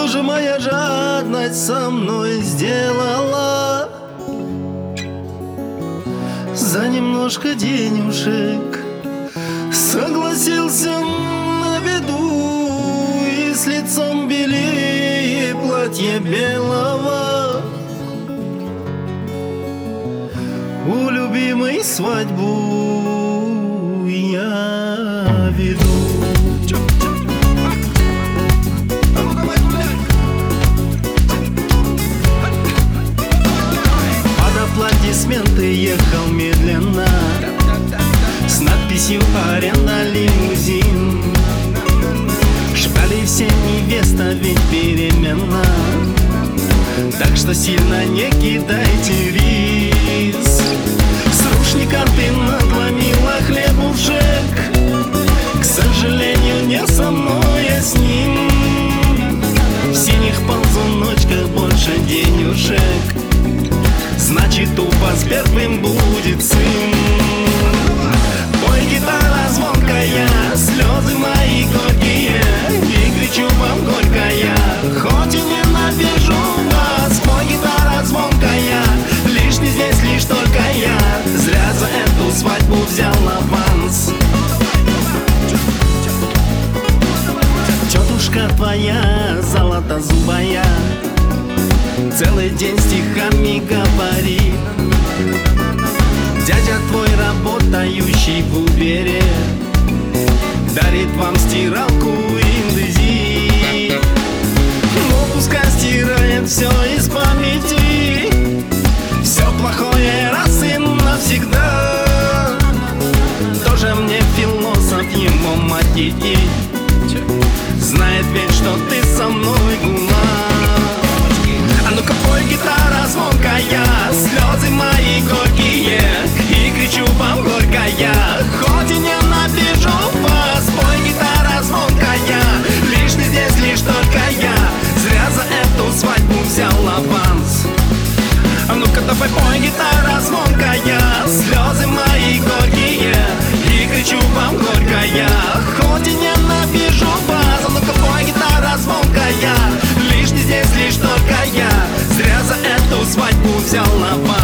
Что же моя жадность со мной сделала? За немножко денежек согласился на беду, и с лицом белее платье белого. У любимой свадьбу я веду. Аплодисменты ехал медленно с надписью «Аренда лимузин». Ждали все невеста, ведь беременна, так что сильно не кидайте рис. С рушника ты надломила хлебушек, к сожалению, не со мной, а с ним. В синих ползуночках больше денежек, значит, у вас первым будет сын. Пой, гитара звонкая, слезы мои горькие, и кричу вам горько я, хоть и ненавижу вас. Пой, гитара звонкая, лишний здесь лишь только я, зря за эту свадьбу взял аванс. Тетушка твоя золотозубая целый день стихами говорит. Дядя твой, работающий в Убере, дарит вам стиралку индези. Ну пускай стирает все из памяти, все плохое раз и навсегда. Тоже мне философ, его мать и знает ведь, что ты со мной гулял. А ну-ка пой, гитара звонкая, слезы мои горькие, и кричу вам горько я, хоть и ненавижу вас. Пой, гитара звонкая, лишний здесь лишь только я, зря за эту свадьбу взял аванс. А ну-ка давай пой, гитара звонкая, слезы мои горькие, и кричу вам горько я, хоть и ненавижу вас. А ну-ка пой, гитара звонкая, лишний здесь лишь только я, зря за эту свадьбу взял аванс.